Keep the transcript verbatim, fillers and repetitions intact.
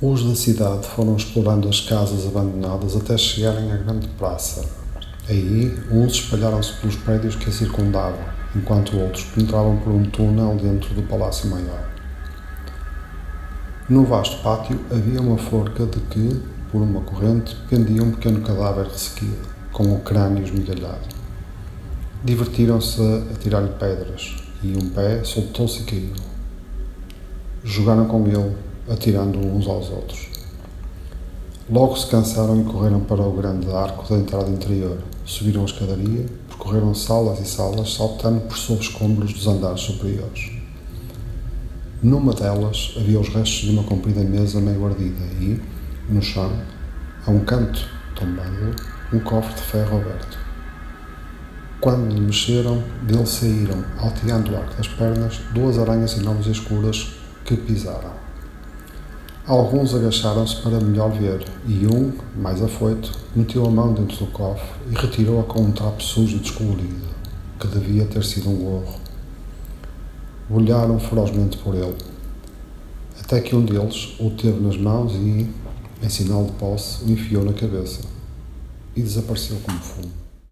Os da cidade foram explorando as casas abandonadas até chegarem à grande praça. Aí, uns espalharam-se pelos prédios que a circundavam, enquanto outros penetravam por um túnel dentro do palácio maior. No vasto pátio havia uma forca de que, por uma corrente, pendia um pequeno cadáver ressequido, com o crânio esmigalhado. Divertiram-se a tirar-lhe pedras, e um pé soltou-se e caiu. Jogaram com ele, atirando uns aos outros. Logo se cansaram e correram para o grande arco da entrada interior. Subiram a escadaria, percorreram salas e salas, saltando por sob escombros dos andares superiores. Numa delas havia os restos de uma comprida mesa meio ardida e, no chão, a um canto tombado, um cofre de ferro aberto. Quando lhe mexeram, dele saíram, alteando o arco das pernas, duas aranhas enormes e escuras que pisaram. Alguns agacharam-se para melhor ver, e um, mais afoito, meteu a mão dentro do cofre e retirou-a com um trapo sujo e descolorido, que devia ter sido um gorro. Olharam ferozmente por ele, até que um deles o teve nas mãos e, em sinal de posse, o enfiou na cabeça e desapareceu como fumo.